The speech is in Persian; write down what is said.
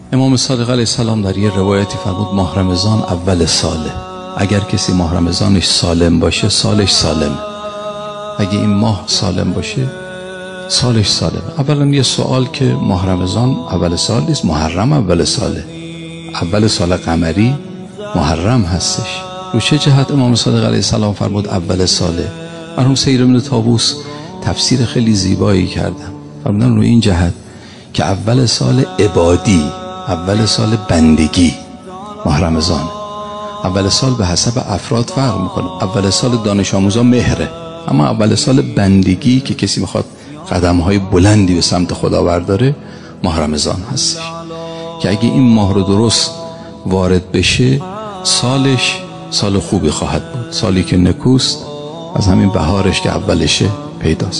امام صادق علیه السلام در یه روایتی فرمود ماه رمضان اول ساله. اگر کسی ماه رمضانش سالم باشه سالش سالم. اگه این ماه سالم باشه سالش سالم. اولا یه سوال که ماه رمضان اول سال نیست، محرم اول ساله. اول سال قمری محرم هستش. رو چه جهت امام صادق علیه السلام فرمود اول ساله؟ مرحوم سید ابن طاووس تفسیر خیلی زیبایی کردن. فرمودن رو این جهت که اول سال عبادی، اول سال بندگی ماه رمضان. اول سال به حسب افراد فرق میکنه. اول سال دانش آموزان مهره، اما اول سال بندگی که کسی میخواد قدم‌های بلندی به سمت خدا برداره ماه رمضان هستش. که اگه این ماه رو درست وارد بشه سالش سال خوبی خواهد بود. سالی که نکوست از همین بهارش که اولشه پیداست.